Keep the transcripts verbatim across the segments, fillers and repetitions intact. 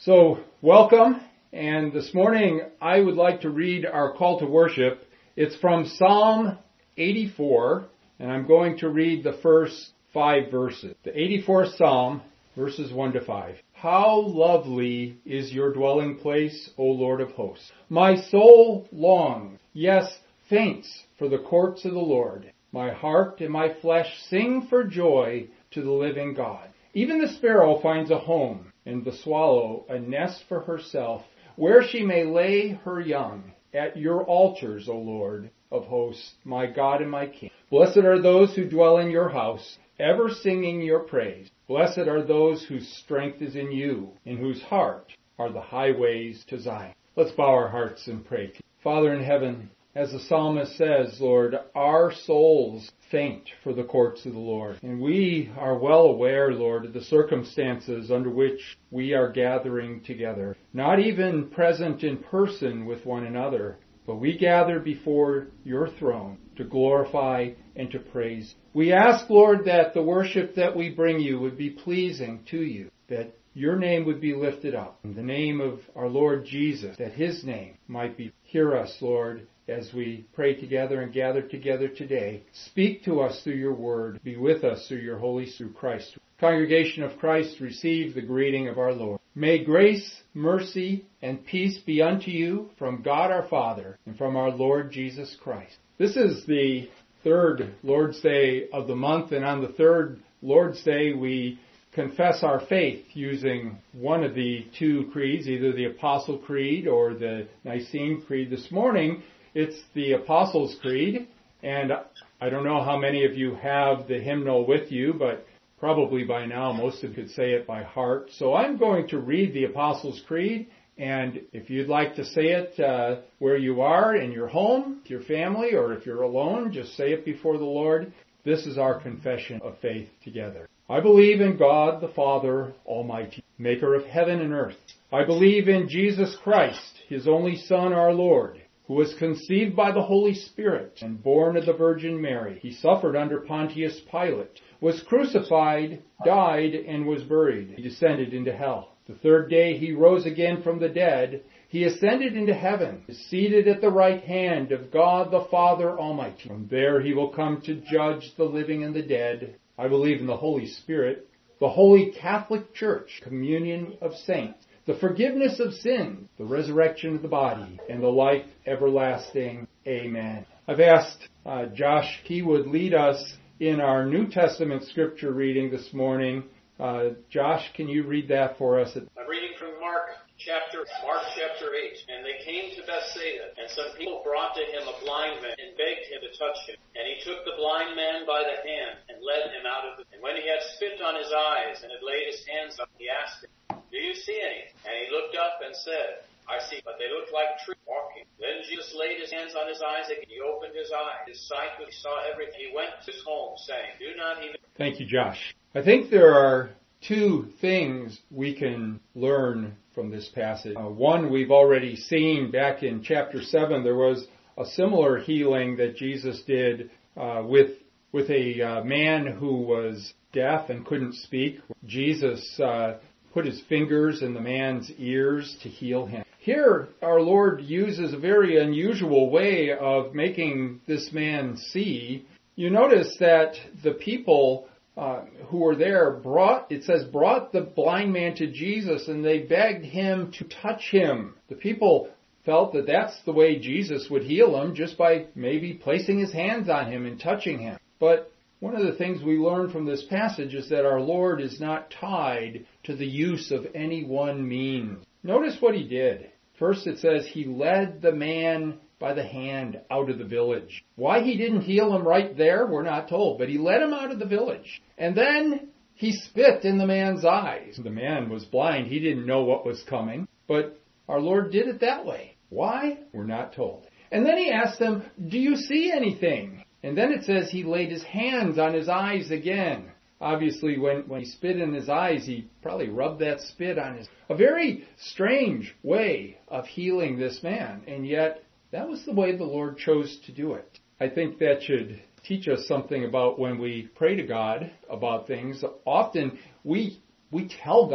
So, welcome, and this morning I would like to read our call to worship. It's from Psalm eighty-four, and I'm going to read the first five verses. The eighty-fourth Psalm, verses one to five. How lovely is your dwelling place, O Lord of hosts. My soul longs, yes, faints for the courts of the Lord. My heart and my flesh sing for joy to the living God. Even the sparrow finds a home, and the swallow a nest for herself, where she may lay her young. At your altars, O Lord of hosts, my God and my King. Blessed are those who dwell in your house, ever singing your praise. Blessed are those whose strength is in you, in whose heart are the highways to Zion. Let's bow our hearts and pray. Father in heaven, as the psalmist says, Lord, our souls faint for the courts of the Lord. And we are well aware, Lord, of the circumstances under which we are gathering together. Not even present in person with one another, but we gather before your throne to glorify and to praise. We ask, Lord, that the worship that we bring you would be pleasing to you, that your name would be lifted up. In the name of our Lord Jesus, that his name might be. Hear us, Lord, as we pray together and gather together today. Speak to us through your word. Be with us through your Holy Spirit, Christ. Congregation of Christ, receive the greeting of our Lord. May grace, mercy, and peace be unto you from God our Father and from our Lord Jesus Christ. This is the third Lord's Day of the month, and on the third Lord's Day we confess our faith using one of the two creeds, either the Apostle Creed or the Nicene Creed. This morning, it's the Apostles' Creed, and I don't know how many of you have the hymnal with you, but probably by now most of you could say it by heart. So I'm going to read the Apostles' Creed, and if you'd like to say it uh, where you are, in your home, with your family, or if you're alone, just say it before the Lord. This is our confession of faith together. I believe in God the Father Almighty, maker of heaven and earth. I believe in Jesus Christ, his only Son, our Lord, who was conceived by the Holy Spirit and born of the Virgin Mary. He suffered under Pontius Pilate, was crucified, died, and was buried. He descended into hell. The third day he rose again from the dead. He ascended into heaven, is seated at the right hand of God the Father Almighty. From there he will come to judge the living and the dead. I believe in the Holy Spirit, the Holy Catholic Church, communion of saints, the forgiveness of sin, the resurrection of the body, and the life everlasting. Amen. I've asked uh, Josh, he would lead us in our New Testament scripture reading this morning. Uh, Josh, can you read that for us? I'm reading from Mark chapter, Mark chapter eight. And they came to Bethsaida, and some people brought to him a blind man and begged him to touch him. And he took the blind man by the hand and led him out of the... And when he had spit on his eyes and had laid his hands on him, he asked him, Do you see any? And he looked up and said, I see, but they looked like trees walking. Then Jesus laid his hands on his eyes again. He opened his eyes. His sight, he saw everything. He went to his home, saying, Do not even... Thank you, Josh. I think there are two things we can learn from this passage. Uh, one, we've already seen back in chapter seven, there was a similar healing that Jesus did uh, with with a uh, man who was deaf and couldn't speak. Jesus uh, put his fingers in the man's ears to heal him. Here, our Lord uses a very unusual way of making this man see. You notice that the people Uh, who were there brought, it says, brought the blind man to Jesus, and they begged him to touch him. The people felt that that's the way Jesus would heal him, just by maybe placing his hands on him and touching him. But one of the things we learn from this passage is that our Lord is not tied to the use of any one means. Notice what he did. First it says he led the man by the hand out of the village. Why he didn't heal him right there, we're not told, but he led him out of the village. And then he spit in the man's eyes. The man was blind. He didn't know what was coming, but our Lord did it that way. Why? We're not told. And then he asked them, do you see anything? And then it says he laid his hands on his eyes again. Obviously, when, when he spit in his eyes, he probably rubbed that spit on his... A very strange way of healing this man, and yet that was the way the Lord chose to do it. I think that should teach us something about when we pray to God about things. Often we we tell God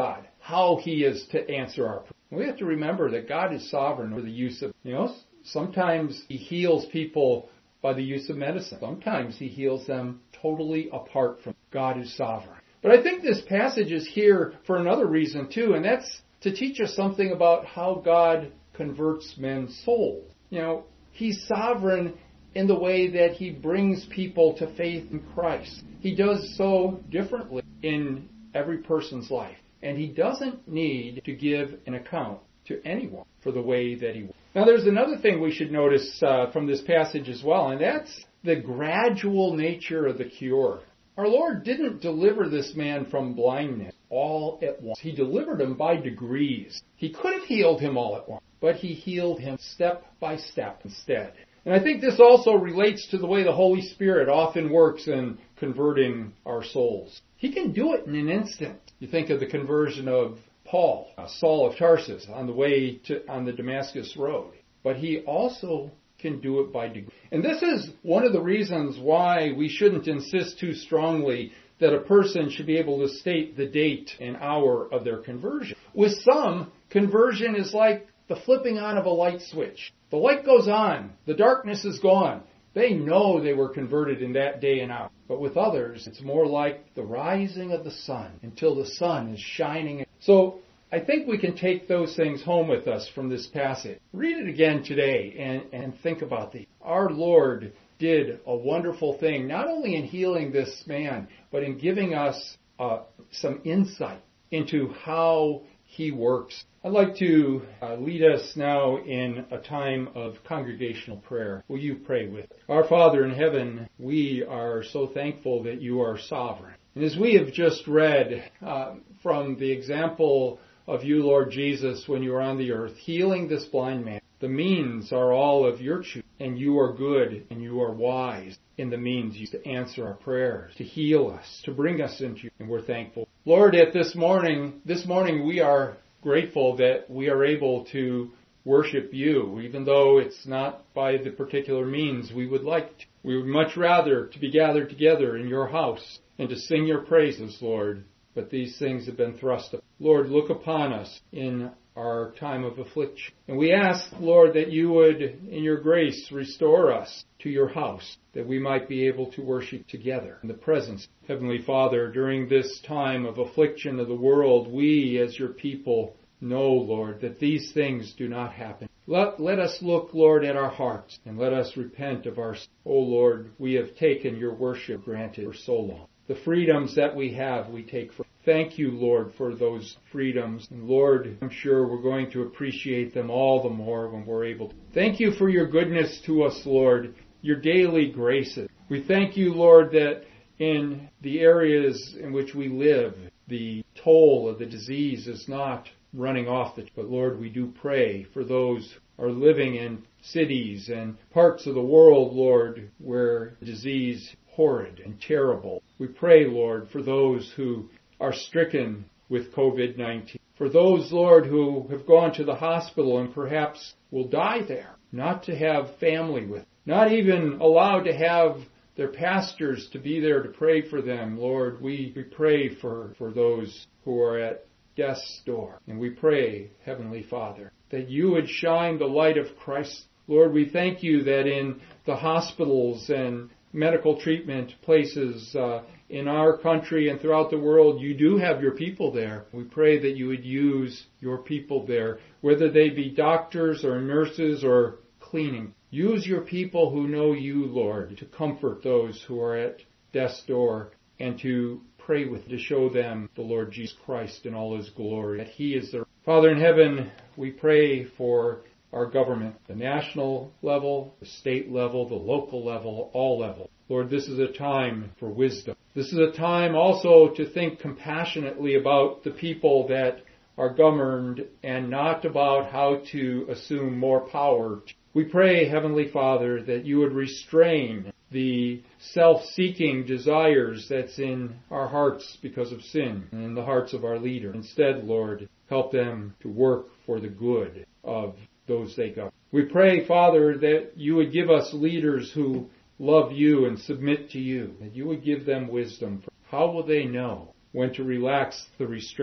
how he is to answer our prayer. We have to remember that God is sovereign over the use of, you know, sometimes he heals people by the use of medicine. Sometimes he heals them totally apart from God is sovereign. But I think this passage is here for another reason too, and that's to teach us something about how God converts men's souls. You know, he's sovereign in the way that he brings people to faith in Christ. He does so differently in every person's life. And he doesn't need to give an account to anyone for the way that he works. Now there's another thing we should notice uh, from this passage as well, and that's the gradual nature of the cure. Our Lord didn't deliver this man from blindness all at once. He delivered him by degrees. He could have healed him all at once, but he healed him step by step instead. And I think this also relates to the way the Holy Spirit often works in converting our souls. He can do it in an instant. You think of the conversion of Paul, Saul of Tarsus, on the way to on the Damascus road. But he also can do it by degree. And this is one of the reasons why we shouldn't insist too strongly that a person should be able to state the date and hour of their conversion. With some, conversion is like the flipping on of a light switch. The light goes on. The darkness is gone. They know they were converted in that day and hour. But with others, it's more like the rising of the sun until the sun is shining. So I think we can take those things home with us from this passage. Read it again today and, and think about these. Our Lord did a wonderful thing, not only in healing this man, but in giving us uh, some insight into how he works. I'd like to uh, lead us now in a time of congregational prayer. Will you pray with us? Our Father in heaven, we are so thankful that you are sovereign. And as we have just read uh, from the example of you, Lord Jesus, when you were on the earth, healing this blind man, the means are all of your choosing, and you are good and you are wise in the means used to answer our prayers, to heal us, to bring us into you, and we're thankful. Lord, at this morning, this morning we are grateful that we are able to worship you, even though it's not by the particular means we would like to. We would much rather to be gathered together in your house and to sing your praises, Lord. But these things have been thrust up. Lord, look upon us in our time of affliction. And we ask, Lord, that you would, in your grace, restore us to your house, that we might be able to worship together in the presence. Heavenly Father, during this time of affliction of the world, we as your people know, Lord, that these things do not happen. Let, let us look, Lord, at our hearts and let us repent of our sin. Oh, Lord, we have taken your worship granted for so long. The freedoms that we have, we take for. Thank you, Lord, for those freedoms. And Lord, I'm sure we're going to appreciate them all the more when we're able to. Thank you for your goodness to us, Lord, your daily graces. We thank you, Lord, that in the areas in which we live, the toll of the disease is not running off the. But Lord, we do pray for those who are living in cities and parts of the world, Lord, where disease is horrid and terrible. We pray, Lord, for those who are stricken with covid nineteen. For those, Lord, who have gone to the hospital and perhaps will die there, not to have family with, not even allowed to have their pastors to be there to pray for them. Lord, we, we pray for, for those who are at death's door. And we pray, Heavenly Father, that you would shine the light of Christ. Lord, we thank you that in the hospitals and medical treatment places uh, in our country and throughout the world, you do have your people there. We pray that you would use your people there, whether they be doctors or nurses or cleaning. Use your people who know you, Lord, to comfort those who are at death's door and to pray with, to show them the Lord Jesus Christ in all his glory, that he is their Father in heaven. We pray for our government, the national level, the state level, the local level, all levels. Lord, this is a time for wisdom. This is a time also to think compassionately about the people that are governed and not about how to assume more power. We pray, Heavenly Father, that you would restrain the self-seeking desires that's in our hearts because of sin and in the hearts of our leader. Instead, Lord, help them to work for the good of those they govern. We pray, Father, that you would give us leaders who love you and submit to you, that you would give them wisdom. How will they know when to relax the restriction?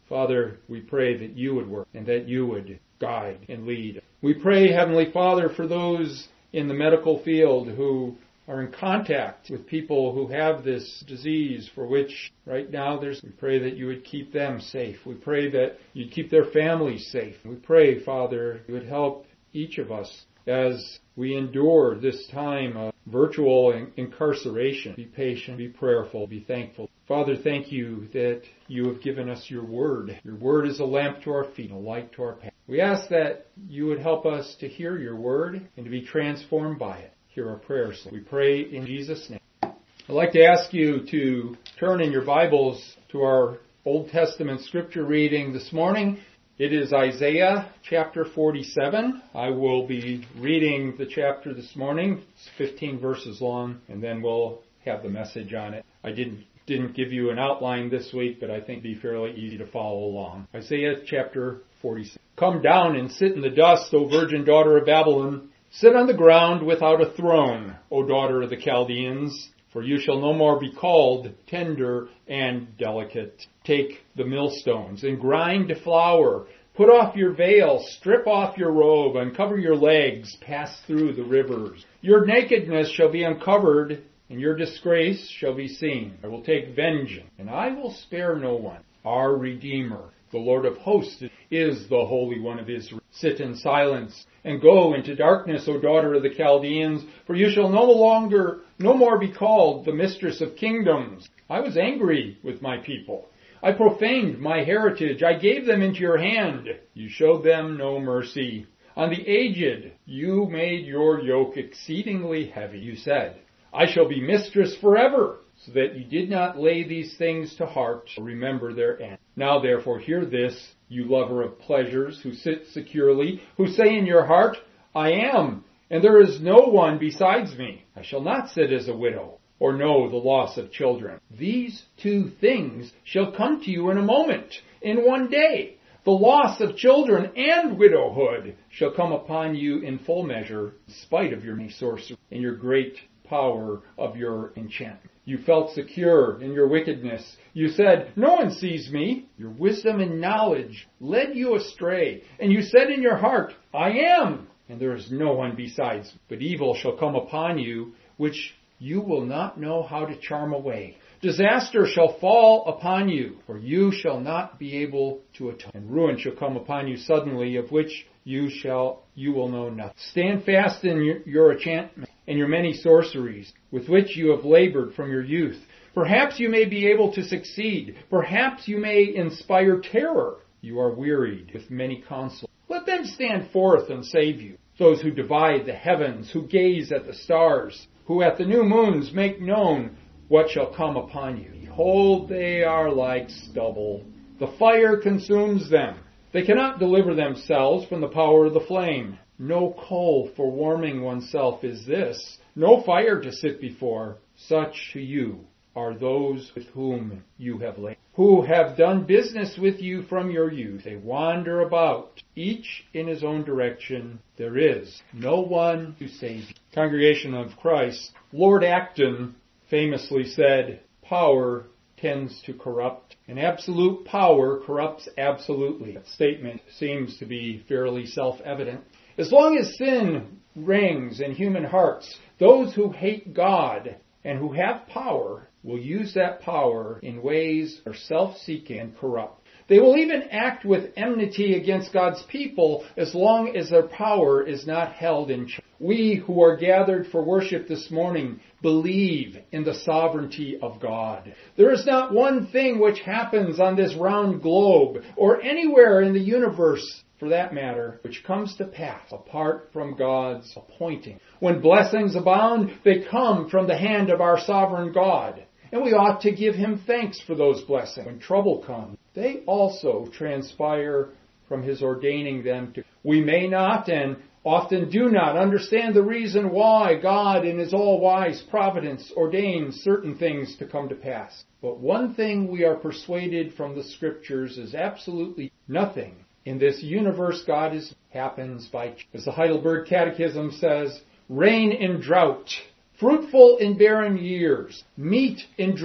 Father, we pray that you would work and that you would guide and lead. We pray, Heavenly Father, for those in the medical field who are in contact with people who have this disease for which right now there's, we pray that you would keep them safe. We pray that you'd keep their families safe. We pray, Father, you would help each of us as we endure this time of virtual incarceration. Be patient, be prayerful, be thankful. Father, thank you that you have given us your word. Your word is a lamp to our feet, a light to our path. We ask that you would help us to hear your word and to be transformed by it. Hear our prayers. We pray in Jesus' name. I'd like to ask you to turn in your Bibles to our Old Testament scripture reading this morning. It is Isaiah chapter forty-seven. I will be reading the chapter this morning. It's fifteen verses long, and then we'll have the message on it. I didn't didn't give you an outline this week, but I think it'd be fairly easy to follow along. Isaiah chapter forty-seven. Come down and sit in the dust, O virgin daughter of Babylon. Sit on the ground without a throne, O daughter of the Chaldeans, for you shall no more be called tender and delicate. Take the millstones and grind to flour. Put off your veil, strip off your robe, uncover your legs, pass through the rivers. Your nakedness shall be uncovered, and your disgrace shall be seen. I will take vengeance, and I will spare no one. Our Redeemer, the Lord of hosts, is the Holy One of Israel. Sit in silence and go into darkness, O daughter of the Chaldeans, for you shall no longer, no more be called the mistress of kingdoms. I was angry with my people. I profaned my heritage. I gave them into your hand. You showed them no mercy. On the aged, you made your yoke exceedingly heavy. You said, I shall be mistress forever, so that you did not lay these things to heart or remember their end. Now therefore hear this, you lover of pleasures, who sit securely, who say in your heart, I am, and there is no one besides me. I shall not sit as a widow, or know the loss of children. These two things shall come to you in a moment, in one day. The loss of children and widowhood shall come upon you in full measure, in spite of your sorcery and your great power of your enchantment. You felt secure in your wickedness. You said, no one sees me. Your wisdom and knowledge led you astray. And you said in your heart, I am, and there is no one besides me. But evil shall come upon you, which you will not know how to charm away. Disaster shall fall upon you, for you shall not be able to atone. And ruin shall come upon you suddenly, of which you shall you will know nothing. Stand fast in your, your enchantment and your many sorceries, with which you have labored from your youth. Perhaps you may be able to succeed. Perhaps you may inspire terror. You are wearied with many counsels. Let them stand forth and save you. Those who divide the heavens, who gaze at the stars, who at the new moons make known what shall come upon you. Behold, they are like stubble. The fire consumes them. They cannot deliver themselves from the power of the flame. No coal for warming oneself is this, no fire to sit before. Such to you are those with whom you have labored, who have done business with you from your youth. They wander about, each in his own direction. There is no one to save you. Congregation of Christ, Lord Acton famously said, power tends to corrupt, and absolute power corrupts absolutely. That statement seems to be fairly self-evident. As long as sin reigns in human hearts, those who hate God and who have power will use that power in ways that are self-seeking and corrupt. They will even act with enmity against God's people as long as their power is not held in check. We who are gathered for worship this morning believe in the sovereignty of God. There is not one thing which happens on this round globe or anywhere in the universe, for that matter, which comes to pass apart from God's appointing. When blessings abound, they come from the hand of our sovereign God. And we ought to give him thanks for those blessings. When trouble comes, they also transpire from his ordaining them to. We may not and often do not understand the reason why God in his all-wise providence ordains certain things to come to pass. But one thing we are persuaded from the scriptures is absolutely nothing in this universe God is happens by, as the Heidelberg Catechism says, rain in drought, fruitful in barren years, meat in drink,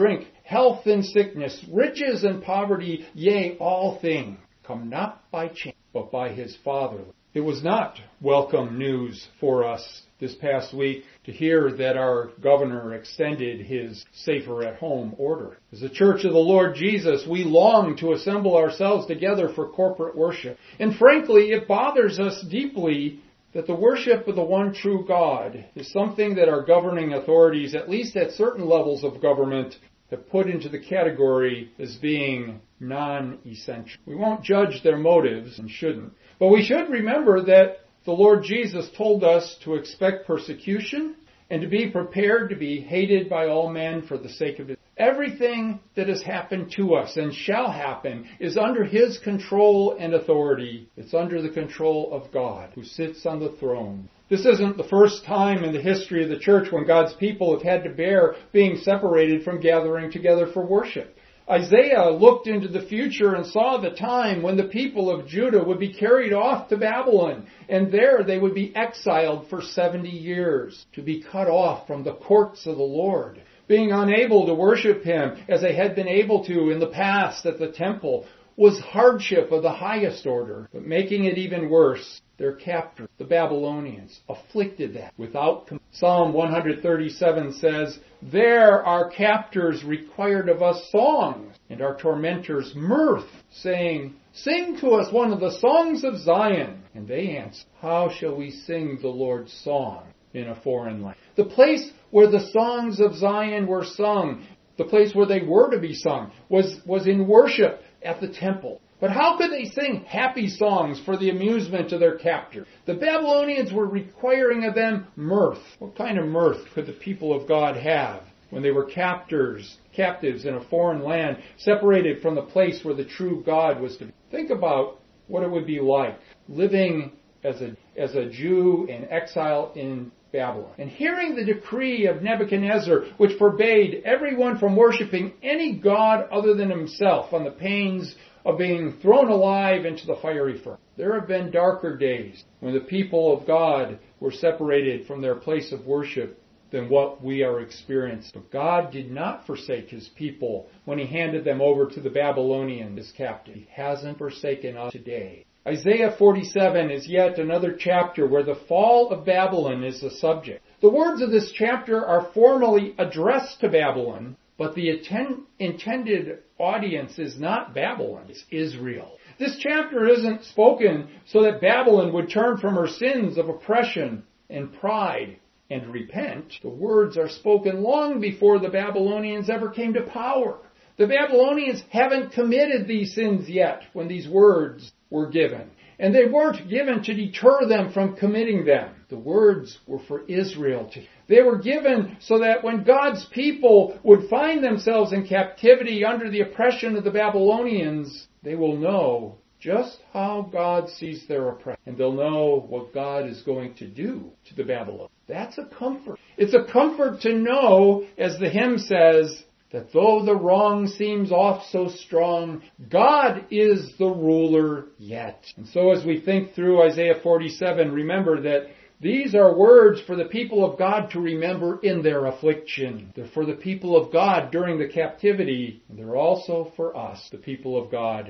health and sickness, riches and poverty, yea, all things come not by chance, but by his Father. It was not welcome news for us this past week to hear that our governor extended his safer at home order. As the Church of the Lord Jesus, we long to assemble ourselves together for corporate worship. And frankly, it bothers us deeply that the worship of the one true God is something that our governing authorities, at least at certain levels of government, have put into the category as being non-essential. We won't judge their motives and shouldn't. But we should remember that the Lord Jesus told us to expect persecution and to be prepared to be hated by all men for the sake of it. Everything that has happened to us and shall happen is under his control and authority. It's under the control of God, who sits on the throne. This isn't the first time in the history of the church when God's people have had to bear being separated from gathering together for worship. Isaiah looked into the future and saw the time when the people of Judah would be carried off to Babylon, and there they would be exiled for seventy years, to be cut off from the courts of the Lord. Being unable to worship him as they had been able to in the past at the temple was hardship of the highest order. But making it even worse, their captors, the Babylonians, afflicted them without compassion. Psalm one thirty-seven says, "There our captors required of us songs, and our tormentors mirth, saying, 'Sing to us one of the songs of Zion.' And they answered, 'How shall we sing the Lord's song in a foreign land?'" The place where the songs of Zion were sung, the place where they were to be sung, was, was in worship at the temple. But how could they sing happy songs for the amusement of their captor? The Babylonians were requiring of them mirth. What kind of mirth could the people of God have when they were captors, captives in a foreign land, separated from the place where the true God was to be? Think about what it would be like living as a, as a Jew in exile in Babylon, and hearing the decree of Nebuchadnezzar, which forbade everyone from worshiping any god other than himself on the pains of being thrown alive into the fiery furnace. There have been darker days when the people of God were separated from their place of worship than what we are experiencing. But God did not forsake his people when he handed them over to the Babylonians as captives. He hasn't forsaken us today. Isaiah forty-seven is yet another chapter where the fall of Babylon is the subject. The words of this chapter are formally addressed to Babylon, but the attend- intended audience is not Babylon, it's Israel. This chapter isn't spoken so that Babylon would turn from her sins of oppression and pride and repent. The words are spoken long before the Babylonians ever came to power. The Babylonians haven't committed these sins yet when these words were given. And they weren't given to deter them from committing them. The words were for Israel to. They were given so that when God's people would find themselves in captivity under the oppression of the Babylonians, they will know just how God sees their oppression. And they'll know what God is going to do to the Babylonians. That's a comfort. It's a comfort to know, as the hymn says, that though the wrong seems oft so strong, God is the ruler yet. And so as we think through Isaiah forty-seven, remember that these are words for the people of God to remember in their affliction. They're for the people of God during the captivity, and they're also for us, the people of God.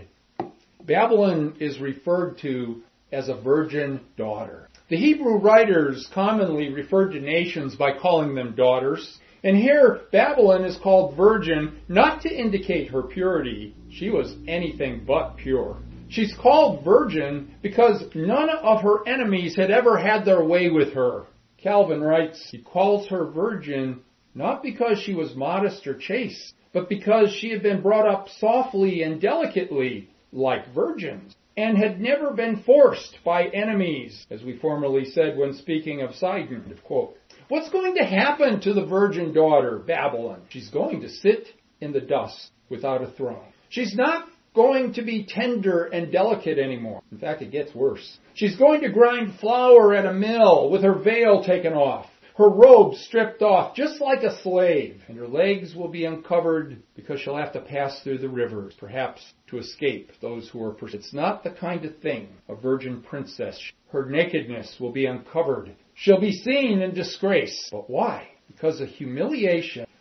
Babylon is referred to as a virgin daughter. The Hebrew writers commonly referred to nations by calling them daughters. And here, Babylon is called virgin, not to indicate her purity. She was anything but pure. She's called virgin because none of her enemies had ever had their way with her. Calvin writes, he calls her virgin not because she was modest or chaste, but because she had been brought up softly and delicately, like virgins, and had never been forced by enemies, as we formerly said when speaking of Sidon. End of quote. What's going to happen to the virgin daughter, Babylon? She's going to sit in the dust without a throne. She's not going to be tender and delicate anymore. In fact, it gets worse. She's going to grind flour at a mill with her veil taken off, her robe stripped off, just like a slave. And her legs will be uncovered because she'll have to pass through the rivers, perhaps to escape those who are pursued. It's not the kind of thing a virgin princess. Her nakedness will be uncovered. She'll be seen in disgrace. But why? Because of humiliation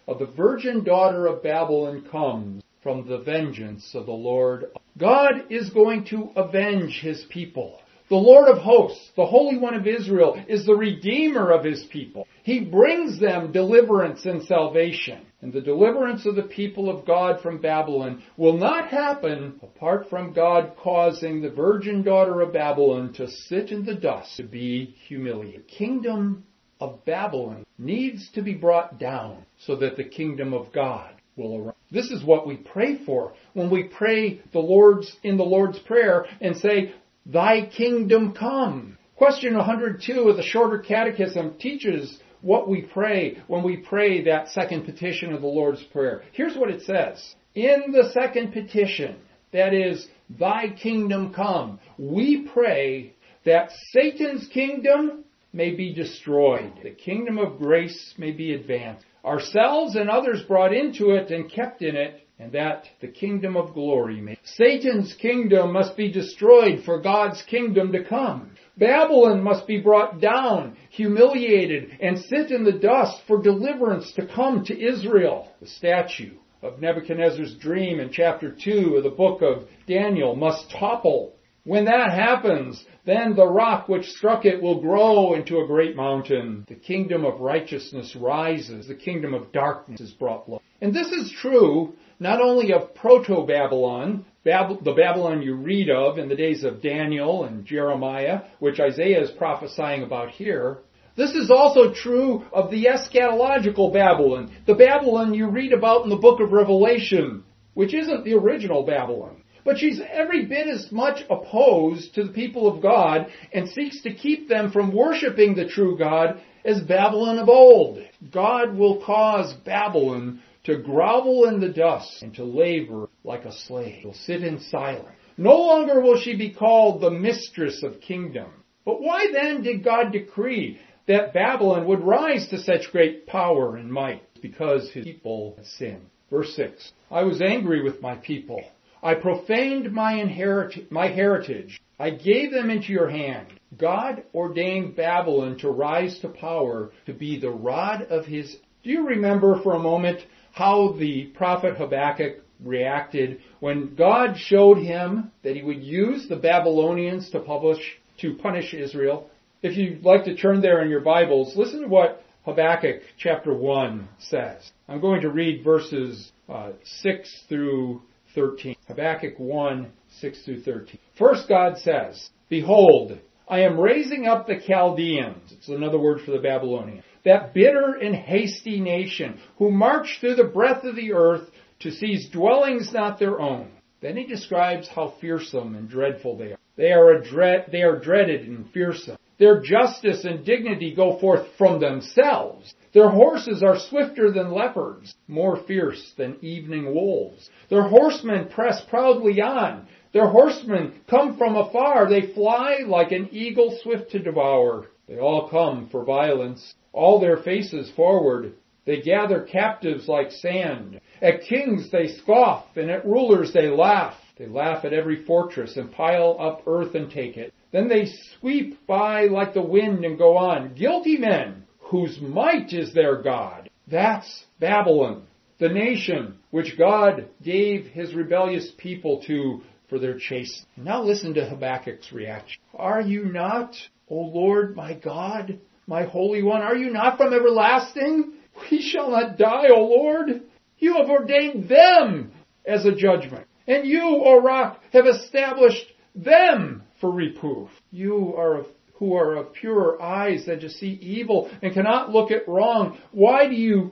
of the virgin daughter of Babylon comes from the vengeance of the Lord. God is going to avenge His people. The Lord of hosts, the Holy One of Israel, is the Redeemer of His people. He brings them deliverance and salvation. And the deliverance of the people of God from Babylon will not happen apart from God causing the virgin daughter of Babylon to sit in the dust, to be humiliated. The kingdom of Babylon needs to be brought down so that the kingdom of God will arise. This is what we pray for when we pray the Lord's in the Lord's Prayer and say, Thy kingdom come. Question one hundred two of the Shorter Catechism teaches what we pray when we pray that second petition of the Lord's Prayer. Here's what it says. In the second petition, that is, Thy kingdom come, we pray that Satan's kingdom may be destroyed, the kingdom of grace may be advanced, ourselves and others brought into it and kept in it, and that the kingdom of glory may. Satan's kingdom must be destroyed for God's kingdom to come. Babylon must be brought down, humiliated, and sit in the dust for deliverance to come to Israel. The statue of Nebuchadnezzar's dream in chapter two of the book of Daniel must topple. When that happens, then the rock which struck it will grow into a great mountain. The kingdom of righteousness rises. The kingdom of darkness is brought low. And this is true not only of Proto-Babylon, Bab- the Babylon you read of in the days of Daniel and Jeremiah, which Isaiah is prophesying about here. This is also true of the eschatological Babylon, the Babylon you read about in the book of Revelation, which isn't the original Babylon. But she's every bit as much opposed to the people of God and seeks to keep them from worshiping the true God as Babylon of old. God will cause Babylon to grovel in the dust and to labor like a slave. She'll sit in silence. No longer will she be called the mistress of kingdom. But why then did God decree that Babylon would rise to such great power and might? Because His people had sinned. Verse six. I was angry with my people. I profaned my inherit- my heritage. I gave them into your hand. God ordained Babylon to rise to power, to be the rod of His. Do you remember for a moment how the prophet Habakkuk reacted when God showed him that He would use the Babylonians to publish, to punish Israel? If you'd like to turn there in your Bibles, listen to what Habakkuk chapter one says. I'm going to read verses uh, six through thirteen. Habakkuk one, six through thirteen. First, God says, Behold, I am raising up the Chaldeans. It's another word for the Babylonians. That bitter and hasty nation who march through the breadth of the earth to seize dwellings not their own. Then he describes how fearsome and dreadful they are. They are, a dread, they are dreaded and fearsome. Their justice and dignity go forth from themselves. Their horses are swifter than leopards, more fierce than evening wolves. Their horsemen press proudly on. Their horsemen come from afar. They fly like an eagle swift to devour. They all come for violence, all their faces forward. They gather captives like sand. At kings they scoff, and at rulers they laugh. They laugh at every fortress and pile up earth and take it. Then they sweep by like the wind and go on. Guilty men, whose might is their God. That's Babylon, the nation which God gave His rebellious people to for their chase. Now listen to Habakkuk's reaction. Are you not, O Lord my God, my Holy One, are you not from everlasting? We shall not die, O Lord. You have ordained them as a judgment. And you, O Rock, have established them for reproof. You are of, who are of purer eyes than to see evil and cannot look at wrong. Why do you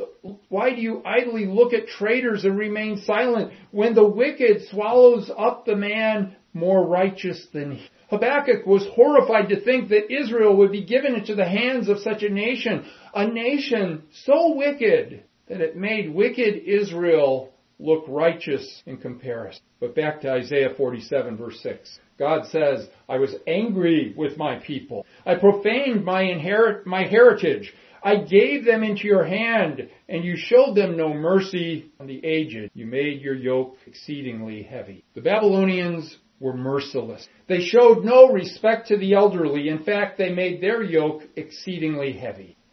why do you idly look at traitors and remain silent when the wicked swallows up the man more righteous than he? Habakkuk was horrified to think that Israel would be given into the hands of such a nation, a nation so wicked that it made wicked Israel look righteous in comparison. But back to Isaiah forty-seven, verse six. God says, I was angry with my people. I profaned my inherit, my heritage. I gave them into your hand, and you showed them no mercy on the aged. You made your yoke exceedingly heavy. The Babylonians were merciless. They showed no respect to the elderly. In fact, they made their yoke exceedingly heavy.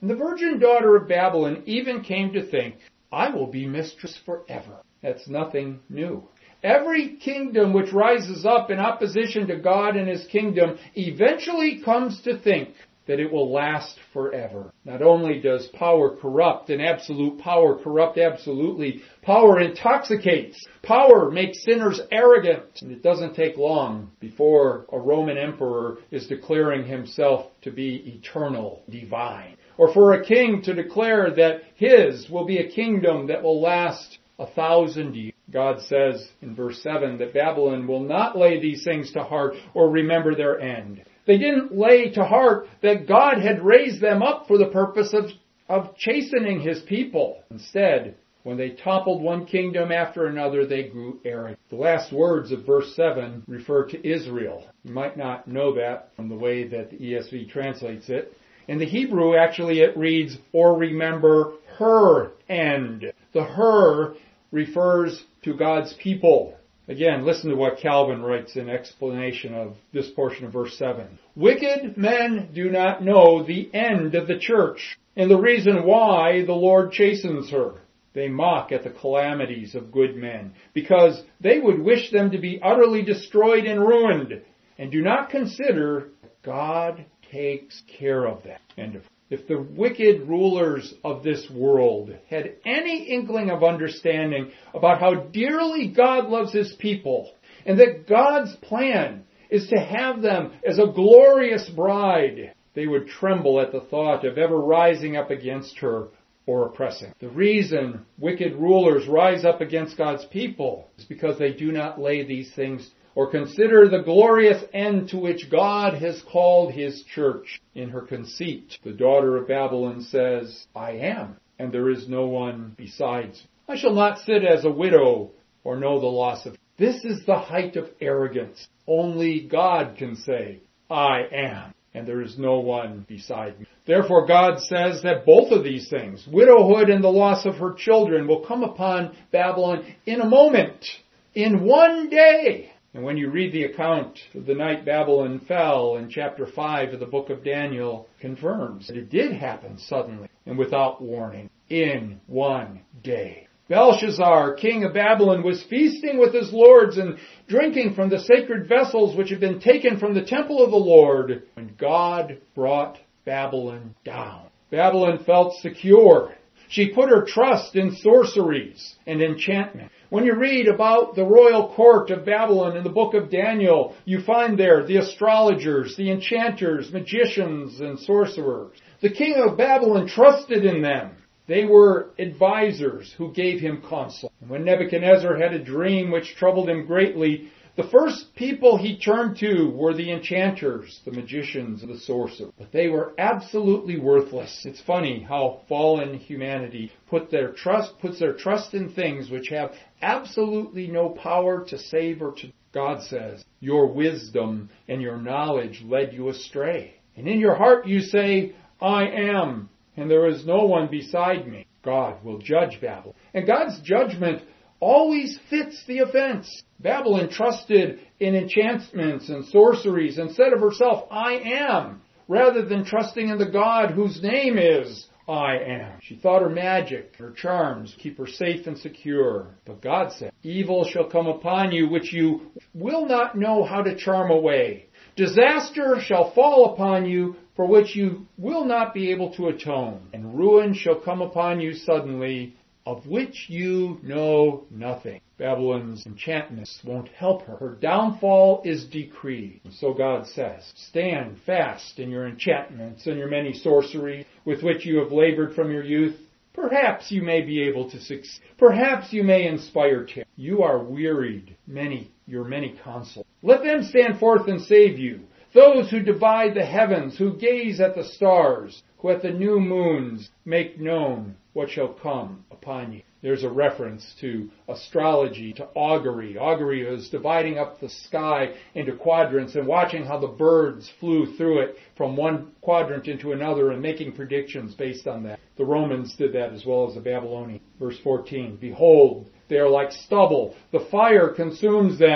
And the virgin daughter of Babylon even came to think, I will be mistress forever. That's nothing new. Every kingdom which rises up in opposition to God and His kingdom eventually comes to think that it will last forever. Not only does power corrupt, and absolute power corrupt absolutely, power intoxicates. Power makes sinners arrogant. And it doesn't take long before a Roman emperor is declaring himself to be eternal, divine. Or for a king to declare that his will be a kingdom that will last a thousand years. God says in verse seven that Babylon will not lay these things to heart or remember their end. They didn't lay to heart that God had raised them up for the purpose of, of chastening His people. Instead, when they toppled one kingdom after another, they grew arrogant. The last words of verse seven refer to Israel. You might not know that from the way that the E S V translates it. In the Hebrew, actually, it reads, or remember her end. The her refers to God's people. Again, listen to what Calvin writes in explanation of this portion of verse seven. Wicked men do not know the end of the church and the reason why the Lord chastens her. They mock at the calamities of good men because they would wish them to be utterly destroyed and ruined and do not consider that God takes care of them. End of. If the wicked rulers of this world had any inkling of understanding about how dearly God loves His people and that God's plan is to have them as a glorious bride, they would tremble at the thought of ever rising up against her or oppressing. The reason wicked rulers rise up against God's people is because they do not lay these things or consider the glorious end to which God has called His church. In her conceit, the daughter of Babylon says, I am, and there is no one besides me. I shall not sit as a widow or know the loss of. This is the height of arrogance. Only God can say, I am, and there is no one beside me. Therefore God says that both of these things, widowhood and the loss of her children, will come upon Babylon in a moment, in one day. And when you read the account of the night Babylon fell in chapter five of the book of Daniel, confirms that it did happen suddenly and without warning in one day. Belshazzar, king of Babylon, was feasting with his lords and drinking from the sacred vessels which had been taken from the temple of the Lord when God brought Babylon down. Babylon felt secure. She put her trust in sorceries and enchantment. When you read about the royal court of Babylon in the book of Daniel, you find there the astrologers, the enchanters, magicians, and sorcerers. The king of Babylon trusted in them. They were advisors who gave him counsel. And when Nebuchadnezzar had a dream which troubled him greatly, the first people he turned to were the enchanters, the magicians, and the sorcerers. But they were absolutely worthless. It's funny how fallen humanity put their trust, puts their trust in things which have absolutely no power to save or to. God says, your wisdom and your knowledge led you astray. And in your heart you say, I am, and there is no one beside me. God will judge Babylon. And God's judgment always fits the offense. Babylon trusted in enchantments and sorceries and said of herself, I am, rather than trusting in the God whose name is I am. She thought her magic, her charms, keep her safe and secure. But God said, evil shall come upon you which you will not know how to charm away. Disaster shall fall upon you for which you will not be able to atone. And ruin shall come upon you suddenly, of which you know nothing. Babylon's enchantments won't help her. Her downfall is decreed. And so God says, stand fast in your enchantments and your many sorceries with which you have labored from your youth. Perhaps you may be able to succeed. Perhaps you may inspire terror. You are wearied, many, your many counsels. Let them stand forth and save you. Those who divide the heavens, who gaze at the stars, who at the new moons make known what shall come upon you. There's a reference to astrology, to augury. Augury is dividing up the sky into quadrants and watching how the birds flew through it from one quadrant into another and making predictions based on that. The Romans did that as well as the Babylonians. Verse fourteen, behold, they are like stubble. The fire consumes them.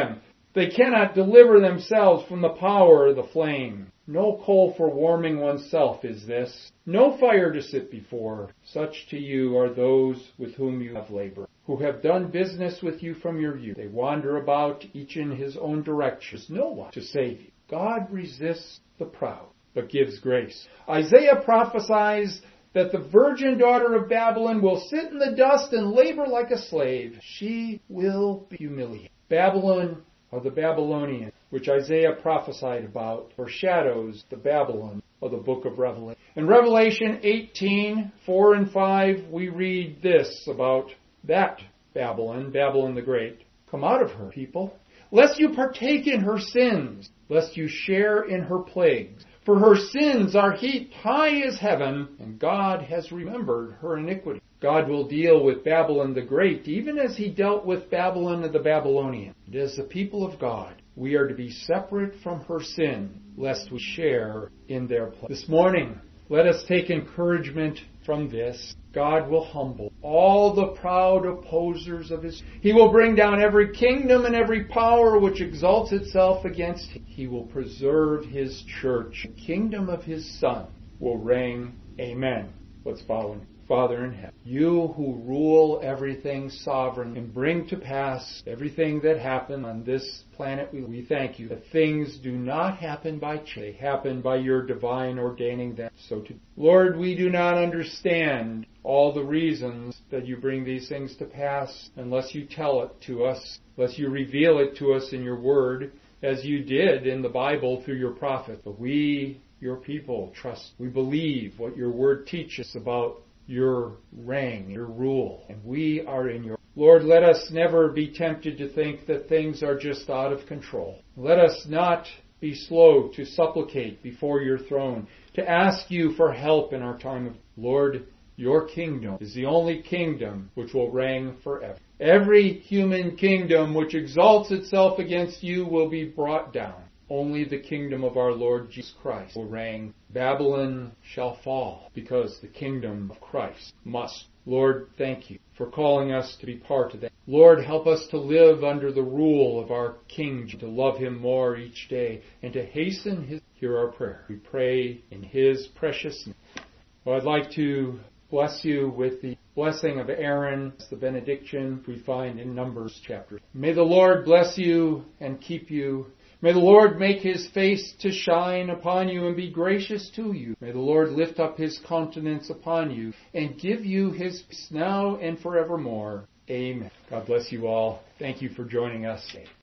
They cannot deliver themselves from the power of the flame. No coal for warming oneself is this, no fire to sit before. Such to you are those with whom you have labored, who have done business with you from your youth. They wander about, each in his own direction. There's no one to save you. God resists the proud, but gives grace. Isaiah prophesies that the virgin daughter of Babylon will sit in the dust and labor like a slave. She will be humiliated. Babylon, or the Babylonian, which Isaiah prophesied about, foreshadows the Babylon of the book of Revelation. In Revelation eighteen, four and five, we read this about that Babylon, Babylon the Great. Come out of her, people, lest you partake in her sins, lest you share in her plagues. For her sins are heaped high as heaven, and God has remembered her iniquity. God will deal with Babylon the Great, even as he dealt with Babylon the Babylonian. And as the people of God, we are to be separate from her sin, lest we share in their plague. This morning, let us take encouragement from this. God will humble all the proud opposers of his. He will bring down every kingdom and every power which exalts itself against him. He will preserve his church. The kingdom of his Son will reign. Amen. Let's bow in. Father in heaven, you who rule everything sovereign and bring to pass everything that happened on this planet, we, we thank you that things do not happen by chance. They happen by your divine ordaining them. So, to, Lord, we do not understand all the reasons that you bring these things to pass unless you tell it to us, unless you reveal it to us in your word, as you did in the Bible through your prophet. But we, your people, trust. We believe what your word teaches about your reign, your rule, and we are in your... Lord, let us never be tempted to think that things are just out of control. Let us not be slow to supplicate before your throne, to ask you for help in our time of... Lord, your kingdom is the only kingdom which will reign forever. Every human kingdom which exalts itself against you will be brought down. Only the kingdom of our Lord Jesus Christ will reign. Babylon shall fall because the kingdom of Christ must. Lord, thank you for calling us to be part of that. Lord, help us to live under the rule of our King, to love him more each day, and to hasten his... Hear our prayer. We pray in his precious name. Well, I'd like to bless you with the blessing of Aaron, the benediction we find in Numbers chapter. May the Lord bless you and keep you. May the Lord make his face to shine upon you and be gracious to you. May the Lord lift up his countenance upon you and give you his peace now and forevermore. Amen. God bless you all. Thank you for joining us today.